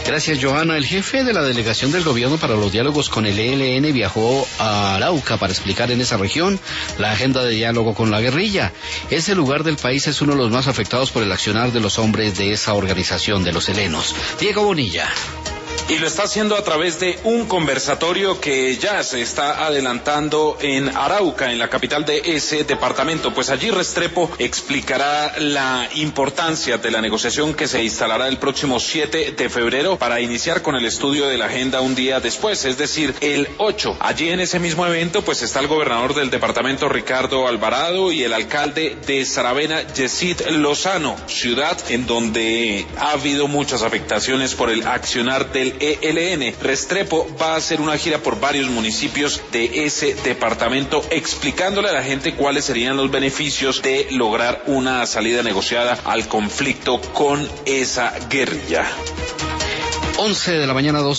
Gracias, Johanna. El jefe de la delegación del gobierno para los diálogos con el ELN viajó a Arauca para explicar en esa región la agenda de diálogo con la guerrilla. Ese lugar del país es uno de los más afectados por el accionar de los hombres de esa organización de los helenos. Diego Bonilla. Y lo está haciendo a través de un conversatorio que ya se está adelantando en Arauca, en la capital de ese departamento. Pues allí Restrepo explicará la importancia de la negociación que se instalará el próximo 7 de febrero para iniciar con el estudio de la agenda un día después, es decir, el 8. Allí en ese mismo evento pues está el gobernador del departamento, Ricardo Alvarado, y el alcalde de Saravena, Yesid Lozano, ciudad en donde ha habido muchas afectaciones por el accionar del ELN. Restrepo va a hacer una gira por varios municipios de ese departamento explicándole a la gente cuáles serían los beneficios de lograr una salida negociada al conflicto con esa guerrilla. 11 de la mañana, 2